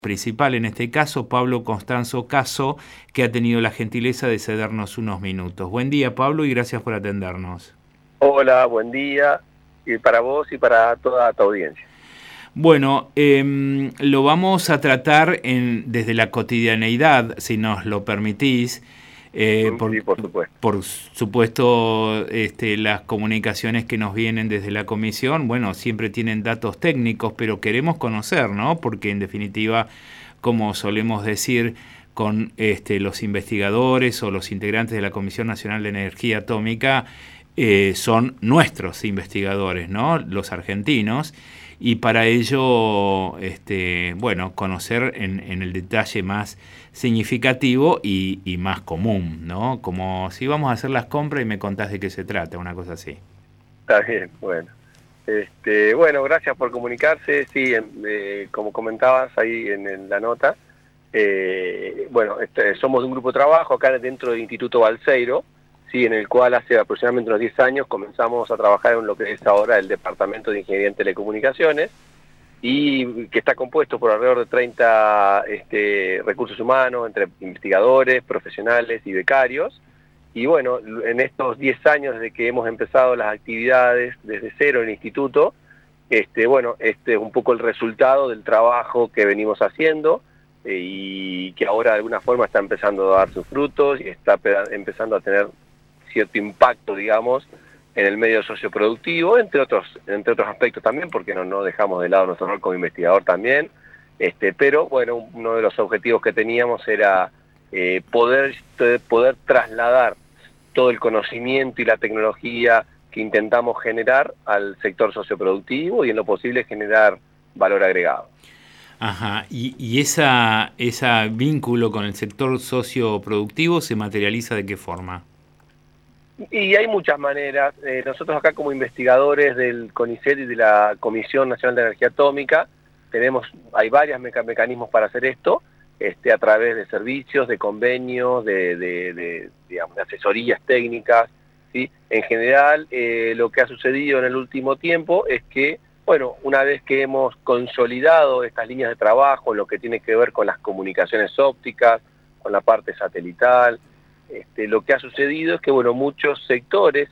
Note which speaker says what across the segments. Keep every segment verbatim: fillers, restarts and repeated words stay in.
Speaker 1: principal en este caso, Pablo Constanzo Caso, que ha tenido la gentileza de cedernos unos minutos. Buen día, Pablo, y gracias por atendernos.
Speaker 2: Hola, buen día, y para vos y para toda tu audiencia.
Speaker 1: Bueno, eh, lo vamos a tratar en, desde la cotidianeidad, si nos lo permitís. Eh, por,
Speaker 2: sí, por supuesto.
Speaker 1: Por supuesto, este, las comunicaciones que nos vienen desde la comisión, bueno, siempre tienen datos técnicos, pero queremos conocer, ¿no? Porque en definitiva, como solemos decir con este, los investigadores o los integrantes de la Comisión Nacional de Energía Atómica, eh, son nuestros investigadores, ¿no? Los argentinos. Y para ello, este, bueno, conocer en, en el detalle más significativo y, y más común, ¿no? Como si vamos a hacer las compras y me contás de qué se trata, una cosa así.
Speaker 2: Está bien, bueno. Este, bueno, gracias por comunicarse. Sí, eh, como comentabas ahí en, en la nota, eh, bueno, este, somos de un grupo de trabajo acá dentro del Instituto Balseiro, sí, en el cual hace aproximadamente unos diez años comenzamos a trabajar en lo que es ahora el Departamento de Ingeniería en Telecomunicaciones, y que está compuesto por alrededor de treinta este, recursos humanos, entre investigadores, profesionales y becarios. Y bueno, en estos diez años desde que hemos empezado las actividades desde cero en el instituto, este, bueno, este es un poco el resultado del trabajo que venimos haciendo, eh, y que ahora de alguna forma está empezando a dar sus frutos y está empezando a tener cierto impacto, digamos, en el medio socioproductivo, entre otros entre otros aspectos también, porque no, no dejamos de lado nuestro rol como investigador también, este, pero bueno, uno de los objetivos que teníamos era eh, poder, poder trasladar todo el conocimiento y la tecnología que intentamos generar al sector socioproductivo y en lo posible generar valor agregado.
Speaker 1: Ajá, y, y esa, ese vínculo con el sector socioproductivo ¿se materializa de qué forma?
Speaker 2: Y hay muchas maneras. Eh, nosotros acá como investigadores del CONICET y de la Comisión Nacional de Energía Atómica, tenemos, hay varios meca mecanismos para hacer esto, este, a través de servicios, de convenios, de, de, de, digamos, de asesorías técnicas, ¿sí? En general, eh, lo que ha sucedido en el último tiempo es que, bueno, una vez que hemos consolidado estas líneas de trabajo, lo que tiene que ver con las comunicaciones ópticas, con la parte satelital, Este, lo que ha sucedido es que, bueno, muchos sectores,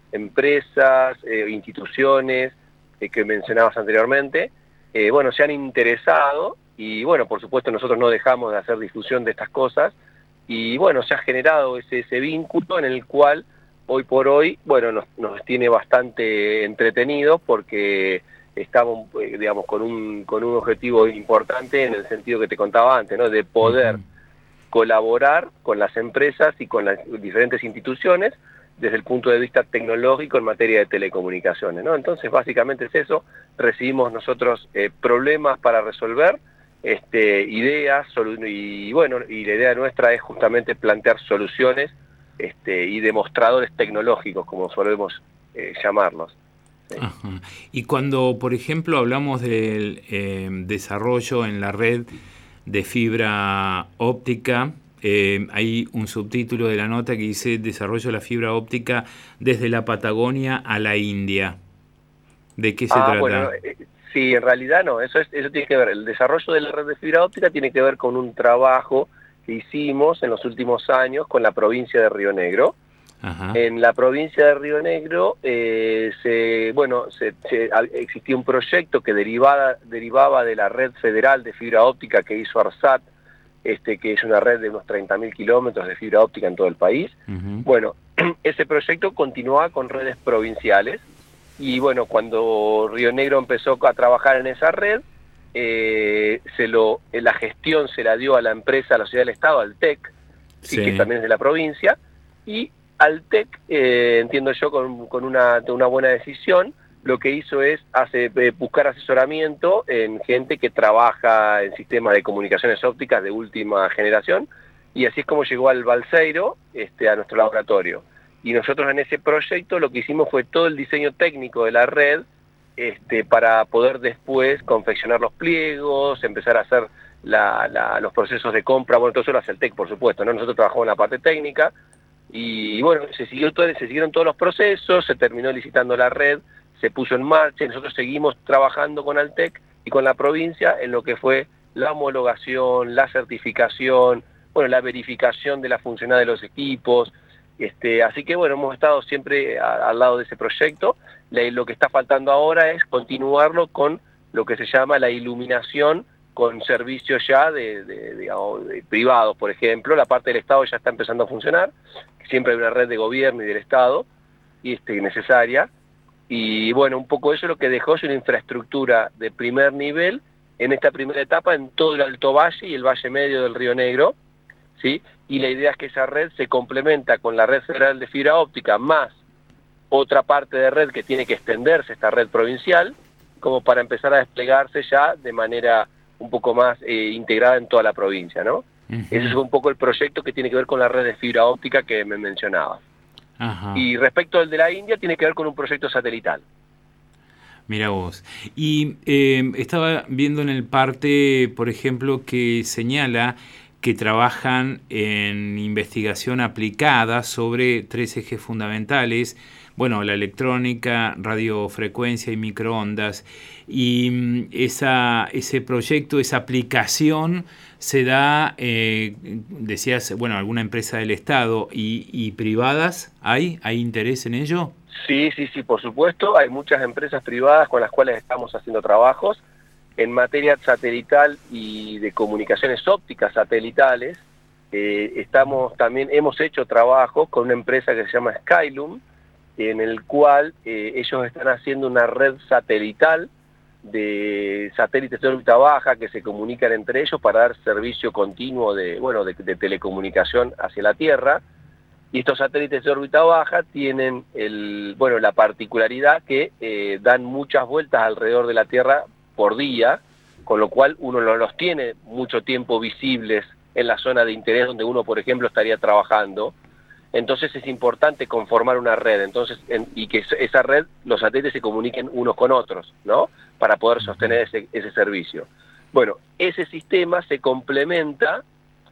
Speaker 2: empresas, eh, instituciones eh, que mencionabas anteriormente, eh, bueno, se han interesado y, bueno, por supuesto nosotros no dejamos de hacer difusión de estas cosas y, bueno, se ha generado ese, ese vínculo en el cual hoy por hoy, bueno, nos, nos tiene bastante entretenidos porque estamos, eh, digamos, con un, con un objetivo importante en el sentido que te contaba antes, ¿no? De poder uh-huh. colaborar con las empresas y con las diferentes instituciones desde el punto de vista tecnológico en materia de telecomunicaciones, ¿no? Entonces, básicamente es eso. Recibimos nosotros eh, problemas para resolver, este, ideas, y bueno, y la idea nuestra es justamente plantear soluciones este, y demostradores tecnológicos, como solemos eh, llamarlos.
Speaker 1: ¿Sí? Ajá. Y cuando, por ejemplo, hablamos del eh, desarrollo en la red de fibra óptica, eh, hay un subtítulo de la nota que dice desarrollo de la fibra óptica desde la Patagonia a la India. ¿De qué se
Speaker 2: ah,
Speaker 1: trata?
Speaker 2: Bueno, eh, sí, en realidad no, eso, es, eso tiene que ver, el desarrollo de la red de fibra óptica tiene que ver con un trabajo que hicimos en los últimos años con la provincia de Río Negro. Ajá. En la provincia de Río Negro, eh, se, bueno, se, se, existía un proyecto que derivaba, derivaba de la red federal de fibra óptica que hizo ARSAT, este, que es una red de unos treinta mil kilómetros de fibra óptica en todo el país. Uh-huh. Bueno, ese proyecto continuaba con redes provinciales y bueno, cuando Río Negro empezó a trabajar en esa red, eh, se lo, la gestión se la dio a la empresa, a la sociedad del Estado, al TEC, sí. que también es de la provincia, y Altec, eh, entiendo yo, con, con una, una buena decisión, lo que hizo es hace, eh, buscar asesoramiento en gente que trabaja en sistemas de comunicaciones ópticas de última generación, y así es como llegó al Balseiro, este, a nuestro laboratorio. Y nosotros en ese proyecto lo que hicimos fue todo el diseño técnico de la red, este, para poder después confeccionar los pliegos, empezar a hacer la, la, los procesos de compra, bueno, todo eso lo hace el TEC, por supuesto, ¿no? Nosotros trabajamos en la parte técnica, y bueno, se, siguió todo, se siguieron todos los procesos, se terminó licitando la red, se puso en marcha, y nosotros seguimos trabajando con Altec y con la provincia en lo que fue la homologación, la certificación, bueno, la verificación de la funcionalidad de los equipos. Este, así que bueno, hemos estado siempre a, al lado de ese proyecto. Le, lo que está faltando ahora es continuarlo con lo que se llama la iluminación con servicios ya de, de, digamos, de privados, por ejemplo. La parte del Estado ya está empezando a funcionar, siempre hay una red de gobierno y del Estado y este, necesaria, y bueno, un poco eso lo que dejó es una infraestructura de primer nivel en esta primera etapa en todo el Alto Valle y el Valle Medio del Río Negro, ¿sí? Y la idea es que esa red se complementa con la red federal de fibra óptica, más otra parte de red que tiene que extenderse, esta red provincial, como para empezar a desplegarse ya de manera un poco más eh, integrada en toda la provincia, ¿no? Uh-huh. Ese es un poco el proyecto que tiene que ver con la red de fibra óptica que me mencionaba. Uh-huh. Y respecto al de la India, tiene que ver con un proyecto satelital.
Speaker 1: Mira vos. Y eh, estaba viendo en el parte, por ejemplo, que señala que trabajan en investigación aplicada sobre tres ejes fundamentales, bueno, la electrónica, radiofrecuencia y microondas, y esa, ese proyecto, esa aplicación se da, eh, decías, bueno, alguna empresa del Estado y, y privadas, ¿hay? ¿Hay interés en ello?
Speaker 2: Sí, sí, sí, por supuesto, hay muchas empresas privadas con las cuales estamos haciendo trabajos en materia satelital y de comunicaciones ópticas satelitales. Eh, estamos también, hemos hecho trabajo con una empresa que se llama Skylum, en el cual eh, ellos están haciendo una red satelital de satélites de órbita baja que se comunican entre ellos para dar servicio continuo de, bueno, de, de telecomunicación hacia la Tierra. Y estos satélites de órbita baja tienen el, bueno, la particularidad que eh, dan muchas vueltas alrededor de la Tierra por día, con lo cual uno no los tiene mucho tiempo visibles en la zona de interés donde uno, por ejemplo, estaría trabajando. Entonces es importante conformar una red, entonces en, y que esa red, los satélites se comuniquen unos con otros, ¿no? Para poder sostener ese, ese servicio. Bueno, ese sistema se complementa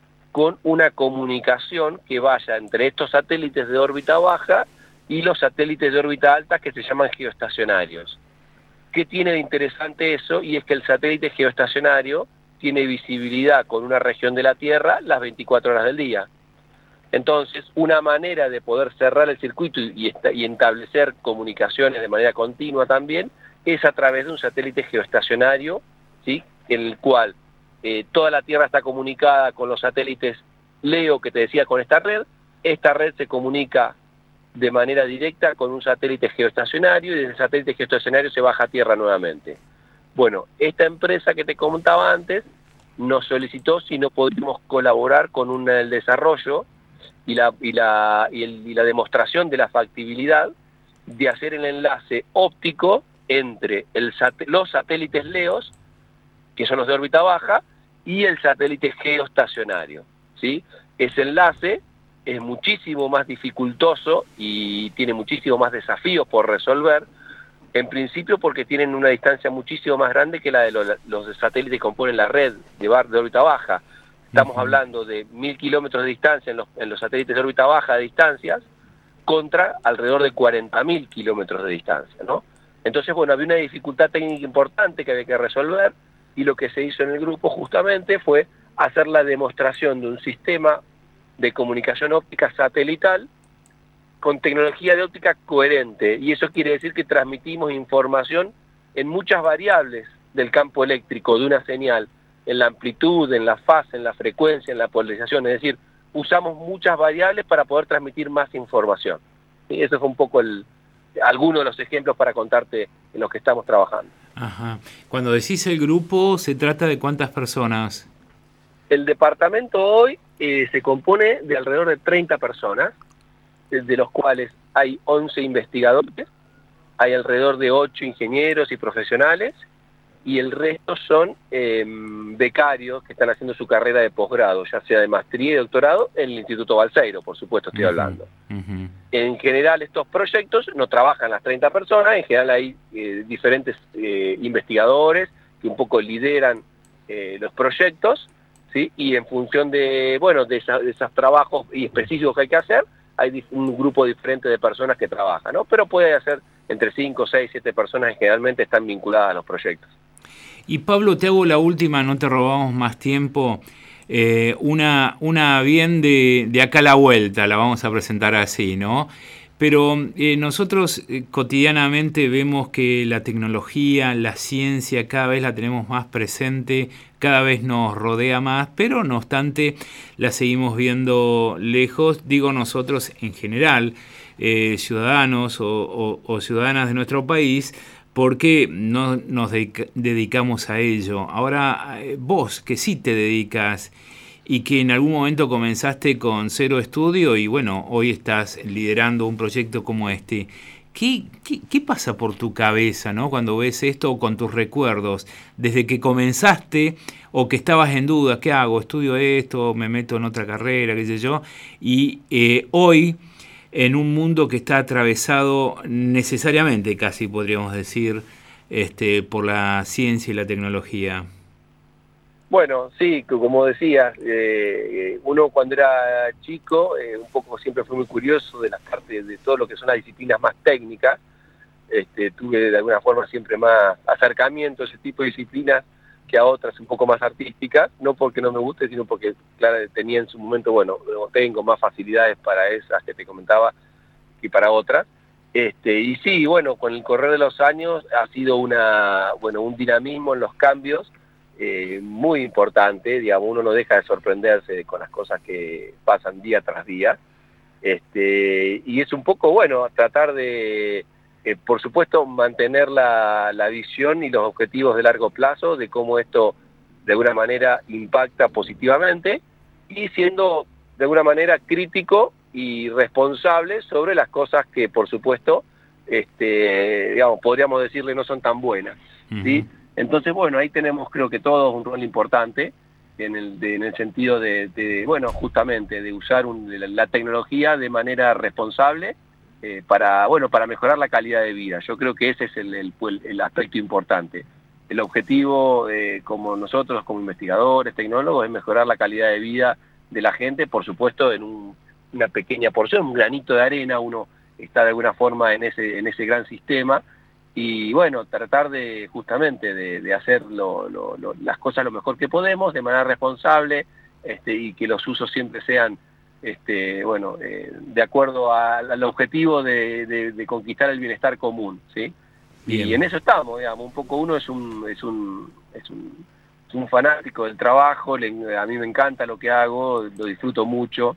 Speaker 2: con una comunicación que vaya entre estos satélites de órbita baja y los satélites de órbita alta que se llaman geoestacionarios. ¿Qué tiene de interesante eso? Y es que el satélite geoestacionario tiene visibilidad con una región de la Tierra las veinticuatro horas del día. Entonces, una manera de poder cerrar el circuito y, y establecer comunicaciones de manera continua también es a través de un satélite geoestacionario, ¿sí? En el cual eh, toda la Tierra está comunicada con los satélites LEO que te decía con esta red. Esta red se comunica de manera directa con un satélite geoestacionario y desde el satélite geoestacionario se baja a Tierra nuevamente. Bueno, esta empresa que te comentaba antes nos solicitó si no podíamos colaborar con un, el desarrollo y la, y, la, y, el, y la demostración de la factibilidad de hacer el enlace óptico entre el sat los satélites LEOs, que son los de órbita baja, y el satélite geoestacionario, ¿sí? Ese enlace es muchísimo más dificultoso y tiene muchísimo más desafíos por resolver, en principio porque tienen una distancia muchísimo más grande que la de los, los satélites que componen la red de, bar, de órbita baja. Estamos uh-huh. hablando de mil kilómetros de distancia en los, en los satélites de órbita baja de distancias contra alrededor de cuarenta mil kilómetros de distancia, ¿no? Entonces, bueno, había una dificultad técnica importante que había que resolver y lo que se hizo en el grupo justamente fue hacer la demostración de un sistema de comunicación óptica satelital con tecnología de óptica coherente, y eso quiere decir que transmitimos información en muchas variables del campo eléctrico de una señal, en la amplitud, en la fase, en la frecuencia, en la polarización, es decir, usamos muchas variables para poder transmitir más información. Y eso fue un poco el, algunos de los ejemplos para contarte en los que estamos trabajando.
Speaker 1: Ajá. Cuando decís el grupo, ¿se trata de cuántas personas?
Speaker 2: El departamento hoy eh, se compone de alrededor de treinta personas, de los cuales hay once investigadores, hay alrededor de ocho ingenieros y profesionales, y el resto son eh, becarios que están haciendo su carrera de posgrado, ya sea de maestría y doctorado, en el Instituto Balseiro, por supuesto estoy uh-huh. hablando. Uh-huh. En general estos proyectos no trabajan las treinta personas, en general hay eh, diferentes eh, investigadores que un poco lideran eh, los proyectos, ¿sí? Y en función de, bueno, de, esa, de esos trabajos y específicos que hay que hacer, hay un grupo diferente de personas que trabajan, ¿no? Pero puede ser entre cinco, seis, siete personas que generalmente están vinculadas a los proyectos.
Speaker 1: Y Pablo, te hago la última, no te robamos más tiempo. Eh, una, una bien de, de acá a la vuelta, la vamos a presentar así, ¿no? Pero eh, nosotros eh, cotidianamente vemos que la tecnología, la ciencia, cada vez la tenemos más presente, cada vez nos rodea más, pero no obstante la seguimos viendo lejos, digo nosotros en general, eh, ciudadanos o, o, o ciudadanas de nuestro país, porque no nos dedica, dedicamos a ello. Ahora, eh, vos que sí te dedicas y que en algún momento comenzaste con cero estudio y bueno, hoy estás liderando un proyecto como este. ¿Qué, qué, qué pasa por tu cabeza, ¿no? Cuando ves esto o con tus recuerdos? Desde que comenzaste o que estabas en duda, ¿qué hago? ¿Estudio esto? ¿Me meto en otra carrera? ¿Qué sé yo? Y eh, hoy, en un mundo que está atravesado necesariamente, casi podríamos decir, este, por la ciencia y la tecnología.
Speaker 2: Bueno, sí, como decías, eh, uno cuando era chico, eh, un poco siempre fue muy curioso de las partes de todo lo que son las disciplinas más técnicas. Este, tuve de alguna forma siempre más acercamiento a ese tipo de disciplinas que a otras un poco más artísticas, no porque no me guste, sino porque, claro, tenía en su momento, bueno, tengo más facilidades para esas que te comentaba que para otras. Este, y sí, bueno, con el correr de los años ha sido una, bueno, un dinamismo en los cambios, Eh, muy importante, digamos, uno no deja de sorprenderse con las cosas que pasan día tras día, este, y es un poco, bueno, tratar de, eh, por supuesto, mantener la, la visión y los objetivos de largo plazo, de cómo esto de alguna manera impacta positivamente, y siendo de alguna manera crítico y responsable sobre las cosas que, por supuesto, este, digamos, podríamos decirle no son tan buenas, ¿sí? Uh-huh. Entonces, bueno, ahí tenemos, creo que todos, un rol importante en el, de, en el sentido de, de, bueno, justamente, de usar un, de la, la tecnología de manera responsable eh, para, bueno, para mejorar la calidad de vida. Yo creo que ese es el, el, el aspecto importante. El objetivo, eh, como nosotros, como investigadores, tecnólogos, es mejorar la calidad de vida de la gente, por supuesto, en un, una pequeña porción, un granito de arena, uno está de alguna forma en ese, en ese gran sistema. Y bueno, tratar de justamente de, de hacer lo, lo, lo, las cosas lo mejor que podemos, de manera responsable, este, y que los usos siempre sean, este, bueno, eh, de acuerdo a, al objetivo de, de, de conquistar el bienestar común, ¿sí? Bien. Y en eso estamos, digamos, un poco uno es un, es un, es un, es un fanático del trabajo, le, a mí me encanta lo que hago, lo disfruto mucho,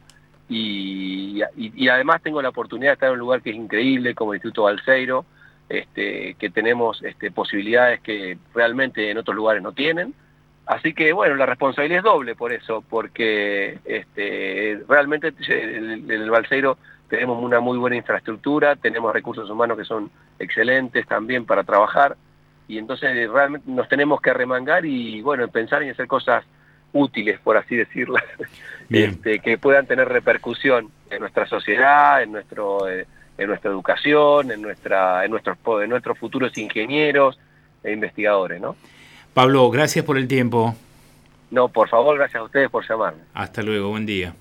Speaker 2: y, y, y además tengo la oportunidad de estar en un lugar que es increíble, como el Instituto Balseiro, Este, que tenemos este, posibilidades que realmente en otros lugares no tienen. Así que, bueno, la responsabilidad es doble por eso, porque este, realmente en el Balseiro tenemos una muy buena infraestructura, tenemos recursos humanos que son excelentes también para trabajar, y entonces realmente nos tenemos que arremangar y, bueno, pensar en hacer cosas útiles, por así decirlo, este, que puedan tener repercusión en nuestra sociedad, en nuestro... Eh, en nuestra educación, en nuestra, en nuestros, en nuestros futuros ingenieros e investigadores, ¿no?
Speaker 1: Pablo, gracias por el tiempo.
Speaker 2: No, por favor, gracias a ustedes por llamarme.
Speaker 1: Hasta luego, buen día.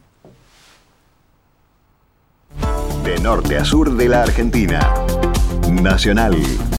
Speaker 3: De norte a sur de la Argentina. Nacional.